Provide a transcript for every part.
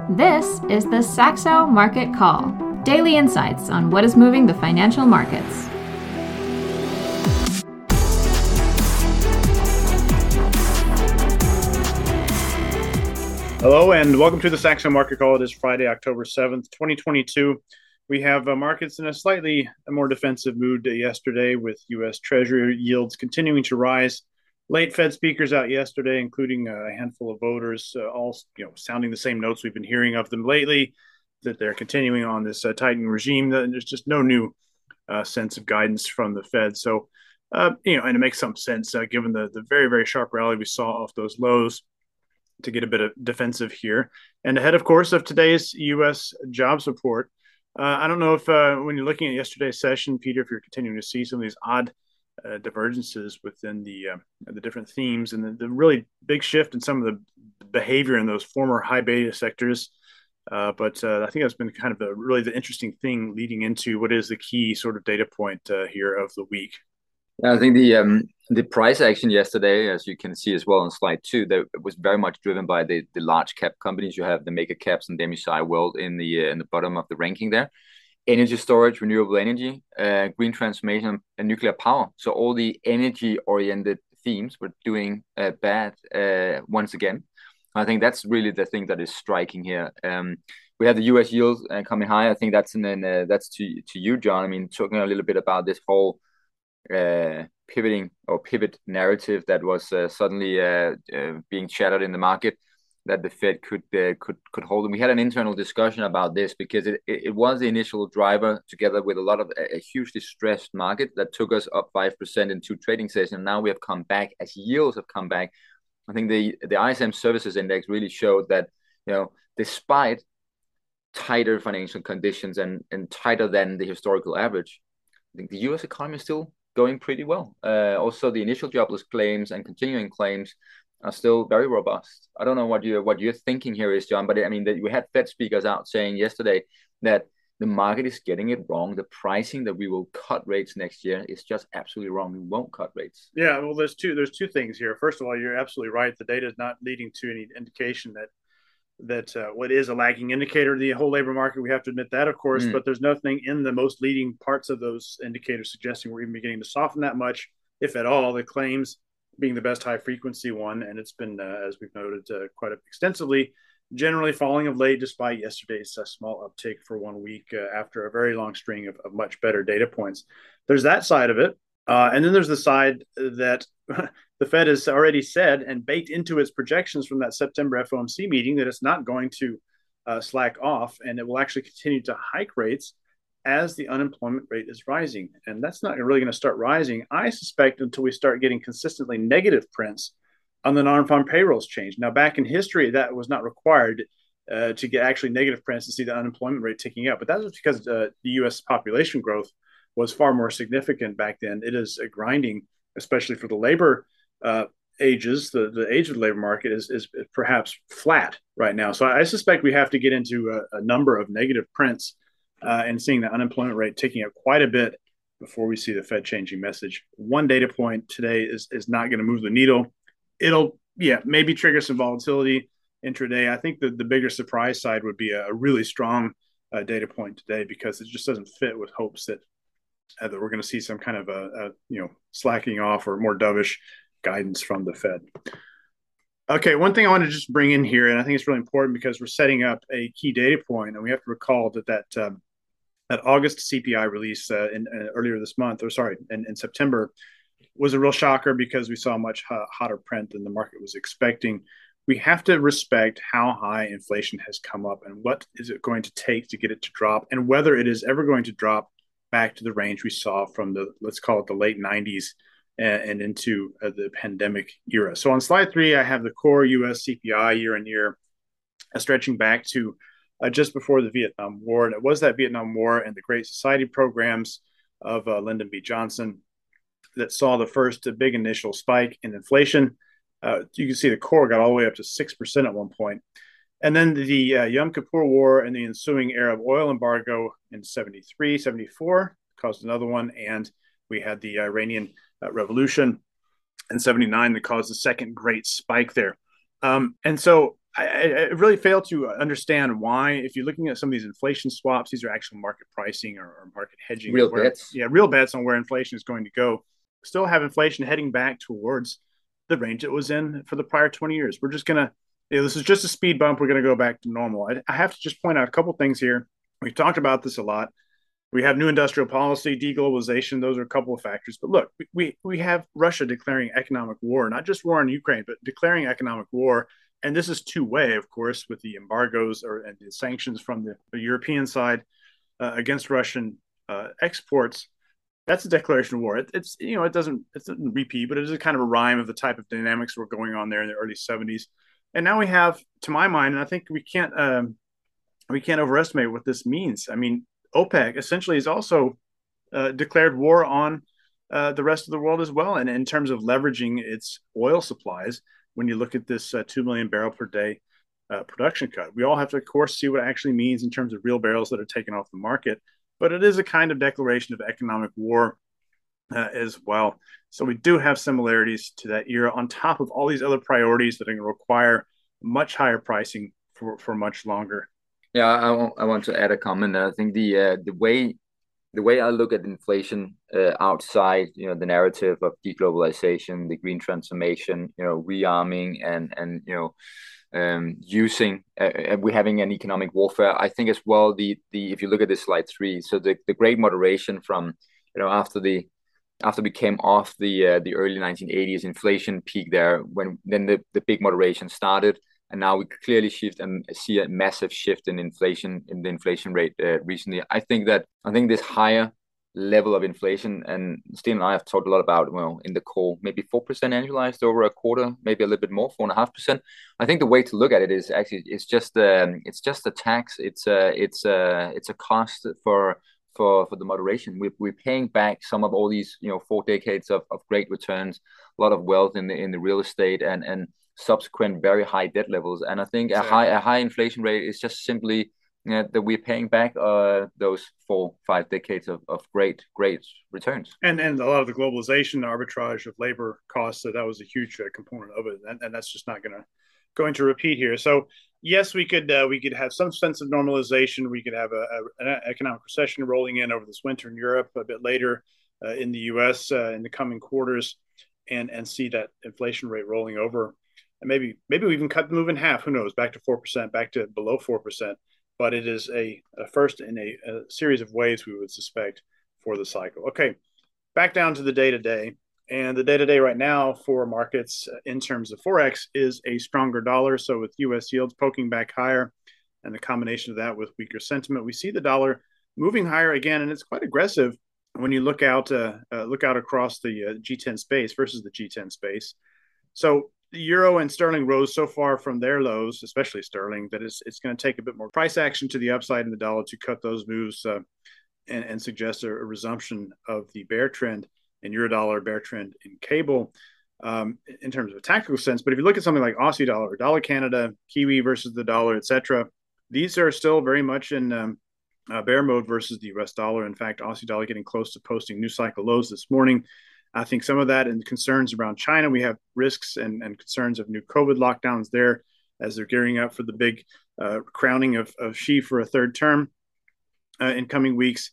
This is the Saxo Market Call, daily insights on what is moving the financial markets. Hello and welcome to the Saxo Market Call. It is Friday, October 7th, 2022. We have markets in a slightly more defensive mood yesterday with U.S. Treasury yields continuing to rise. Late Fed speakers out yesterday, including a handful of voters, all sounding the same notes we've been hearing of them lately, that they're continuing on this tightening regime. There's just no new sense of guidance from the Fed. So, and it makes some sense given the very, very sharp rally we saw off those lows to get a bit of defensive here. And ahead, of course, of today's U.S. jobs report. I don't know if when you're looking at yesterday's session, Peter, if you're continuing to see some of these odd divergences within the different themes and the really big shift in some of the behavior in those former high beta sectors. But I think that's been kind of really the interesting thing leading into what is the key sort of data point here of the week. I think the price action yesterday, as you can see as well on slide 2, that was very much driven by the large cap companies. You have the mega caps and MSCI World in the bottom of the ranking there. Energy storage, renewable energy, green transformation, and nuclear power. So all the energy-oriented themes were doing bad once again. I think that's really the thing that is striking here. We have the U.S. yields coming high. I think that's to you, John. I mean, talking a little bit about this whole pivot narrative that was suddenly being shattered in the market, that the Fed could hold. And we had an internal discussion about this because it was the initial driver, together with a lot of a hugely stressed market that took us up 5% in 2 trading sessions. And now we have come back as yields have come back. I think the ISM Services Index really showed that, despite tighter financial conditions and tighter than the historical average, I think the U.S. economy is still going pretty well. Also, the initial jobless claims and continuing claims are still very robust. I don't know what you're thinking here is, John, but I mean, that we had Fed speakers out saying yesterday that the market is getting it wrong. The pricing that we will cut rates next year is just absolutely wrong. We won't cut rates. Yeah, well, there's two things here. First of all, you're absolutely right. The data is not leading to any indication that what is a lagging indicator of the whole labor market. We have to admit that, of course, but there's nothing in the most leading parts of those indicators suggesting we're even beginning to soften that much, if at all. The claims being the best high frequency one, and it's been, as we've noted quite extensively, generally falling of late, despite yesterday's small uptick for 1 week after a very long string of much better data points. There's that side of it. And then there's the side that the Fed has already said and baked into its projections from that September FOMC meeting that it's not going to slack off, and it will actually continue to hike rates as the unemployment rate is rising. And that's not really going to start rising, I suspect, until we start getting consistently negative prints on the non-farm payrolls change. Now, back in history, that was not required to get actually negative prints to see the unemployment rate ticking up. But that was because the U.S. population growth was far more significant back then. It is grinding, especially for the labor ages. The age of the labor market is perhaps flat right now. So I suspect we have to get into a number of negative prints and seeing the unemployment rate ticking up quite a bit before we see the Fed changing message. One data point today is not going to move the needle. It'll, maybe trigger some volatility intraday. I think the bigger surprise side would be a really strong data point today, because it just doesn't fit with hopes that we're going to see some kind of a slacking off or more dovish guidance from the Fed. Okay, one thing I want to just bring in here, and I think it's really important because we're setting up a key data point, and we have to recall that August CPI release earlier this month, in September, was a real shocker because we saw a much hotter print than the market was expecting. We have to respect how high inflation has come up and what is it going to take to get it to drop, and whether it is ever going to drop back to the range we saw from let's call it the late 90s and into the pandemic era. So on slide 3, I have the core U.S. CPI year on year stretching back to just before the Vietnam War. And it was that Vietnam War and the Great Society programs of Lyndon B. Johnson that saw the first big initial spike in inflation. You can see the core got all the way up to 6% at one point. And then the Yom Kippur War and the ensuing Arab oil embargo in 73, 74 caused another one. And we had the Iranian Revolution in 79 that caused the second great spike there. And so I really fail to understand why, if you're looking at some of these inflation swaps, these are actual market pricing or market hedging, Real bets. yeah, real bets on where inflation is going to go. Still have inflation heading back towards the range it was in for the prior 20 years. We're just gonna, this is just a speed bump. We're gonna go back to normal. I have to just point out a couple things here. We've talked about this a lot. We have new industrial policy, deglobalization. Those are a couple of factors. But look, we have Russia declaring economic war, not just war in Ukraine, but declaring economic war. And this is two-way, of course, with the embargoes and the sanctions from the European side against Russian exports. That's a declaration of war. It's it doesn't repeat, but it is a kind of a rhyme of the type of dynamics that were going on there in the early 70s. And now we have, to my mind, and I think we can't overestimate what this means. I mean, OPEC essentially has also declared war on the rest of the world as well, and in terms of leveraging its oil supplies. When you look at this 2 million barrel per day production cut, we all have to, of course, see what it actually means in terms of real barrels that are taken off the market. But it is a kind of declaration of economic war as well. So we do have similarities to that era, on top of all these other priorities that are going to require much higher pricing for much longer. Yeah, I want to add a comment. I think the way I look at inflation outside, the narrative of deglobalization, the green transformation, rearming, and using we're having an economic warfare. I think as well the if you look at this slide 3, so the great moderation from after we came off the early 1980s, inflation peaked there, when then the big moderation started. And now we clearly see a massive shift in the inflation rate recently. I think this higher level of inflation, and Steve and I have talked a lot about, in the core, maybe 4% annualized over a quarter, maybe a little bit more, 4.5%. I think the way to look at it is actually it's just a tax. It's a cost for the moderation. We're paying back some of all these 4 decades of great returns, a lot of wealth in the real estate and subsequent very high debt levels. And I think exactly. a high inflation rate is just simply that we're paying back those 4-5 decades of great returns. And a lot of the globalization, the arbitrage of labor costs, that was a huge component of it, and that's just not going to repeat here. So yes, we could have some sense of normalization. We could have an economic recession rolling in over this winter in Europe, a bit later in the U.S. In the coming quarters, and see that inflation rate rolling over. And maybe we even cut the move in half. Who knows? Back to 4%, back to below 4%. But it is a first in a series of waves, we would suspect, for the cycle. Okay, back down to the day-to-day. And the day-to-day right now for markets in terms of Forex is a stronger dollar. So with U.S. yields poking back higher, and the combination of that with weaker sentiment, we see the dollar moving higher again, and it's quite aggressive when you look out across the G10 space versus the G10 space. So the euro and sterling rose so far from their lows, especially sterling, that it's going to take a bit more price action to the upside in the dollar to cut those moves and suggest a resumption of the bear trend in Eurodollar, bear trend in cable in terms of a tactical sense. But if you look at something like Aussie dollar or dollar Canada, Kiwi versus the dollar, etc., these are still very much in bear mode versus the US dollar. In fact, Aussie dollar getting close to posting new cycle lows this morning. I think some of that and concerns around China. We have risks and concerns of new COVID lockdowns there as they're gearing up for the big crowning of Xi for a third term in coming weeks.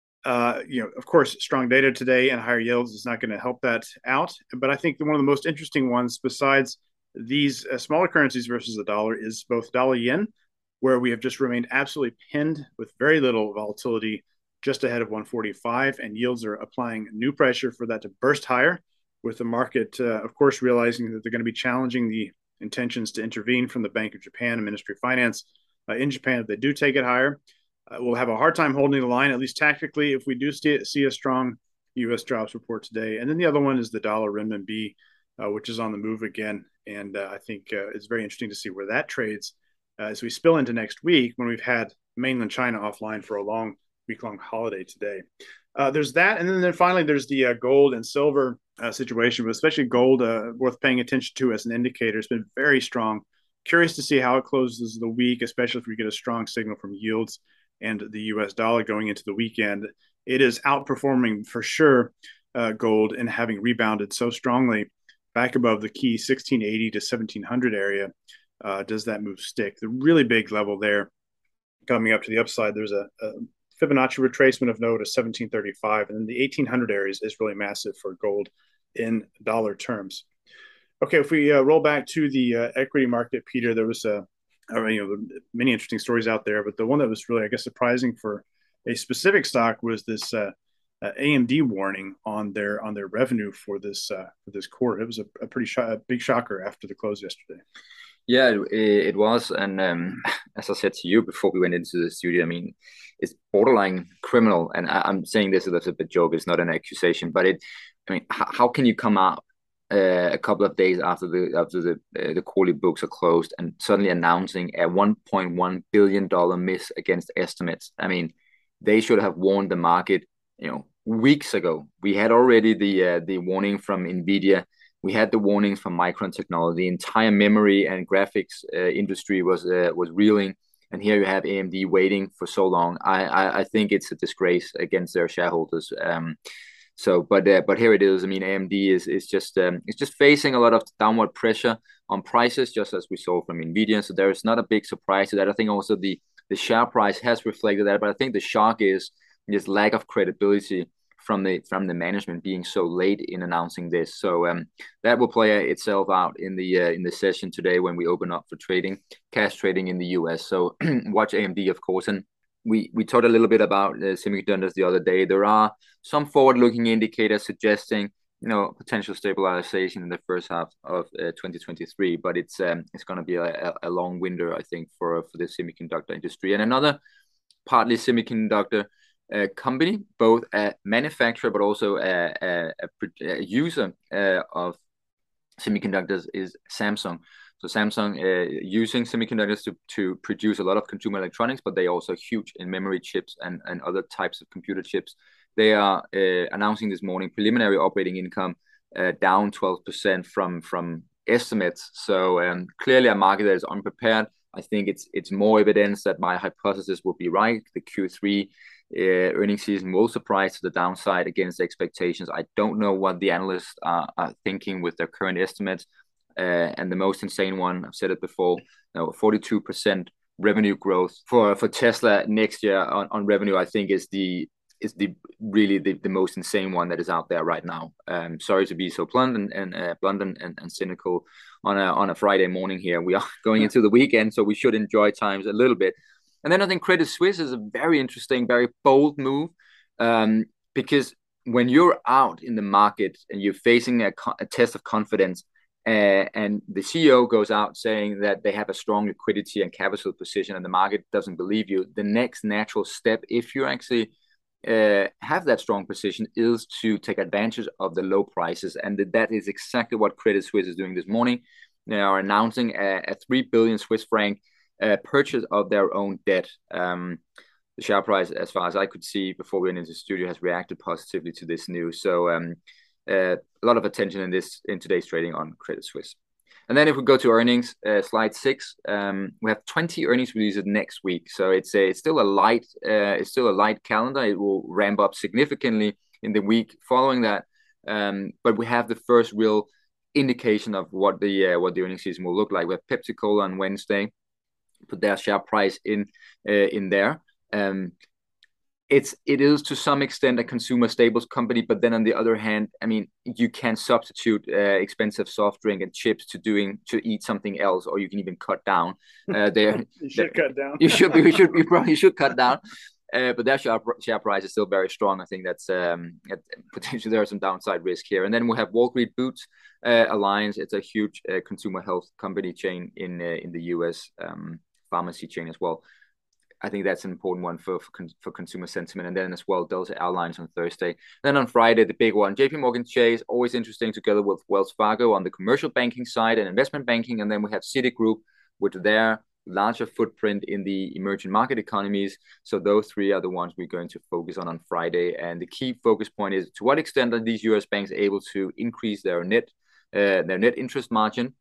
Of course, strong data today and higher yields is not going to help that out. But I think one of the most interesting ones, besides these smaller currencies versus the dollar, is both dollar yen, where we have just remained absolutely pinned with very little volatility, just ahead of 145, and yields are applying new pressure for that to burst higher, with the market, of course, realizing that they're going to be challenging the intentions to intervene from the Bank of Japan and Ministry of Finance in Japan if they do take it higher. We'll have a hard time holding the line, at least tactically, if we do see a strong U.S. jobs report today. And then the other one is the dollar renminbi, which is on the move again. And I think it's very interesting to see where that trades as we spill into next week, when we've had mainland China offline for a week-long holiday today. There's that. And then finally, there's the gold and silver situation, but especially gold worth paying attention to as an indicator. It's been very strong. Curious to see how it closes the week, especially if we get a strong signal from yields and the U.S. dollar going into the weekend. It is outperforming for sure gold, and having rebounded so strongly back above the key 1680 to 1700 area. Does that move stick? The really big level there coming up to the upside, there's a Fibonacci retracement of note of 1735, and then the 1800 areas is really massive for gold in dollar terms. Okay, if we roll back to the equity market, Peter, there was many interesting stories out there, but the one that was really, I guess, surprising for a specific stock was this AMD warning on their revenue for this quarter. It was a pretty big shocker after the close yesterday. Yeah, it was, and as I said to you before we went into the studio, I mean, it's borderline criminal, and I'm saying this as a bit joke. It's not an accusation, but how can you come out a couple of days after the quarterly books are closed and suddenly announcing a $1.1 billion miss against estimates? I mean, they should have warned the market, weeks ago. We had already the warning from Nvidia. We had the warnings from Micron Technology. The entire memory and graphics industry was reeling, and here you have AMD waiting for so long. I think it's a disgrace against their shareholders. But here it is. I mean, AMD is just facing a lot of downward pressure on prices, just as we saw from Nvidia. So there is not a big surprise to that. I think also the share price has reflected that, but I think the shock is this lack of credibility from the management being so late in announcing this. So that will play itself out in the session today when we open up for cash trading in the US. So watch AMD, of course. And we talked a little bit about semiconductors the other day. There are some forward-looking indicators suggesting potential stabilization in the first half of 2023, but it's going to be a long winter, I think, for the semiconductor industry. And another partly semiconductor company, both a manufacturer but also a user of semiconductors, is Samsung. So Samsung using semiconductors to produce a lot of consumer electronics, but they are also huge in memory chips and other types of computer chips. They are announcing this morning preliminary operating income down 12% from estimates. So clearly a market that is unprepared. I think it's more evidence that my hypothesis will be right. The Q3 earnings season will surprise to the downside against expectations. I don't know what the analysts are thinking with their current estimates. And the most insane one, I've said it before, 42% revenue growth for Tesla next year on revenue, I think is really the most insane one that is out there right now. Sorry to be so blunt and cynical on a Friday morning here. We are going into the weekend, so we should enjoy times a little bit. And then I think Credit Suisse is a very interesting, very bold move, because when you're out in the market and you're facing a test of confidence, and the CEO goes out saying that they have a strong liquidity and capital position and the market doesn't believe you, the next natural step, if you actually have that strong position, is to take advantage of the low prices. And that is exactly what Credit Suisse is doing this morning. They are announcing a 3 billion Swiss franc purchase of their own debt. The share price, as far as I could see before we went into the studio, has reacted positively to this news. So a lot of attention in today's trading on Credit Suisse. And then if we go to earnings, slide 6, we have 20 earnings releases next week. So it's still a light calendar. It will ramp up significantly in the week following that. But we have the first real indication of what the earnings season will look like. We have PepsiCo on Wednesday, put their share price in there. It is to some extent a consumer staples company, but then on the other hand, I mean, you can substitute expensive soft drink and chips to eat something else, or you can even cut down. You should cut down. You probably should cut down. But their share price is still very strong. I think that's potentially there are some downside risk here. And then we have Walgreens Boots Alliance. It's a huge consumer health company chain in the US, pharmacy chain as well. I think that's an important one for consumer sentiment. And then as well, Delta Airlines on Thursday. Then on Friday, the big one, JP Morgan Chase, always interesting, together with Wells Fargo on the commercial banking side and investment banking. And then we have Citigroup with their larger footprint in the emerging market economies. So those three are the ones we're going to focus on Friday. And the key focus point is, to what extent are these US banks able to increase their net interest margin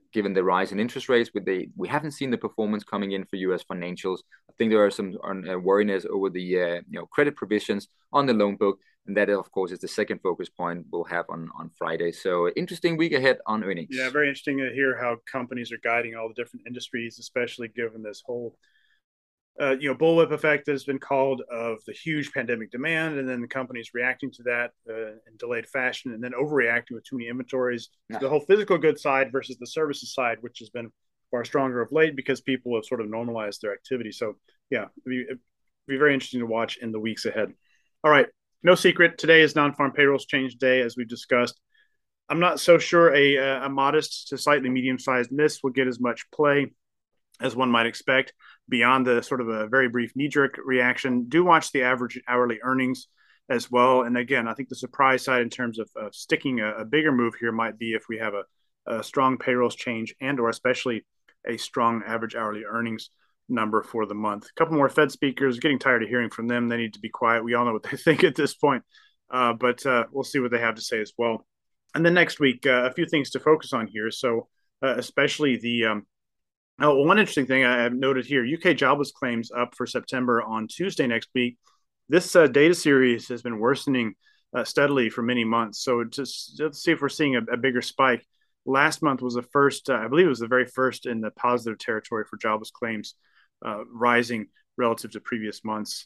given the rise in interest rates. We haven't seen the performance coming in for U.S. financials. I think there are some worriness over the credit provisions on the loan book, and that of course is the second focus point we'll have on Friday. So interesting week ahead on earnings. Yeah, very interesting to hear how companies are guiding all the different industries, especially given this whole bullwhip effect that has been called of the huge pandemic demand, and then the companies reacting to that in delayed fashion, and then overreacting with too many inventories. Yeah. The whole physical goods side versus the services side, which has been far stronger of late because people have sort of normalized their activity. So yeah, it'd be very interesting to watch in the weeks ahead. All right, no secret, today is non-farm payrolls change day, as we've discussed. I'm not so sure a modest to slightly medium-sized miss will get as much play as one might expect, beyond the sort of a very brief knee-jerk reaction. Do watch the average hourly earnings as well. And again, I think the surprise side in terms of sticking a bigger move here might be if we have a strong payrolls change and or especially a strong average hourly earnings number for the month. A couple more Fed speakers, getting tired of hearing from them. They need to be quiet. We all know what they think at this point, but we'll see what they have to say as well. And then next week, a few things to focus on here. So especially the one interesting thing I have noted here, UK jobless claims up for September on Tuesday next week. This data series has been worsening steadily for many months. So just let's see if we're seeing a bigger spike. Last month was the first, I believe it was the very first in the positive territory for jobless claims, rising relative to previous months.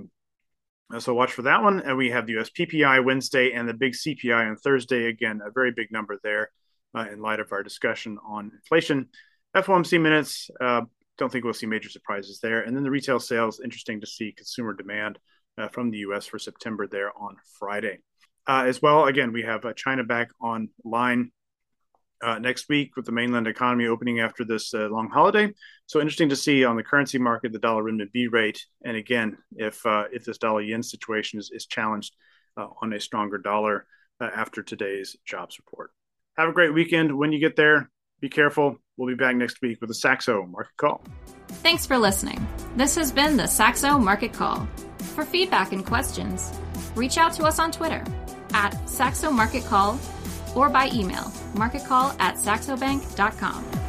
So watch for that one. And we have the US PPI Wednesday and the big CPI on Thursday. Again, a very big number there in light of our discussion on inflation. FOMC minutes, don't think we'll see major surprises there. And then the retail sales, interesting to see consumer demand from the U.S. for September there on Friday. As well, again, we have China back online next week with the mainland economy opening after this long holiday. So interesting to see on the currency market, the dollar renminbi rate. And again, if this dollar yen situation is challenged on a stronger dollar after today's jobs report. Have a great weekend. When you get there, be careful. We'll be back next week with a Saxo Market Call. Thanks for listening. This has been the Saxo Market Call. For feedback and questions, reach out to us on Twitter @Saxo Market Call or by email marketcall@saxobank.com.